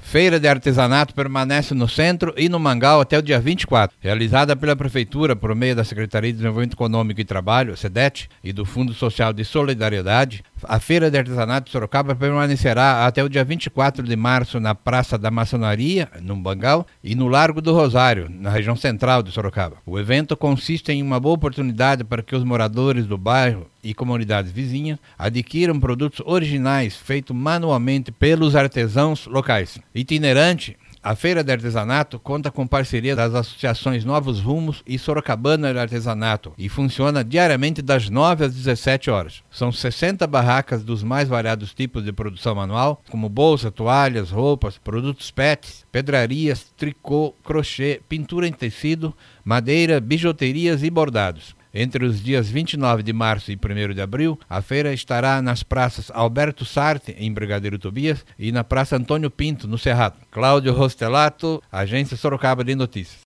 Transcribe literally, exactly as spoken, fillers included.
Feira de Artesanato permanece no Centro e no Mangal até o dia vinte e quatro. Realizada pela Prefeitura por meio da Secretaria de Desenvolvimento Econômico e Trabalho, SEDET, e do Fundo Social de Solidariedade, a Feira de Artesanato de Sorocaba permanecerá até o dia vinte e quatro de março na Praça da Maçonaria, no Mangal, e no Largo do Rosário, na região central de Sorocaba. O evento consiste em uma boa oportunidade para que os moradores do bairro e comunidades vizinhas adquiram produtos originais feitos manualmente pelos artesãos locais. Itinerante, a Feira de Artesanato conta com parceria das associações Novos Rumos e Sorocabana de Artesanato e funciona diariamente das nove às dezessete horas. São sessenta barracas dos mais variados tipos de produção manual, como bolsa, toalhas, roupas, produtos pets, pedrarias, tricô, crochê, pintura em tecido, madeira, bijuterias e bordados. Entre os dias vinte e nove de março e primeiro de abril, a feira estará nas praças Alberto Sarte, em Brigadeiro Tobias, e na Praça Antônio Pinto, no Cerrado. Cláudio Rostelato, Agência Sorocaba de Notícias.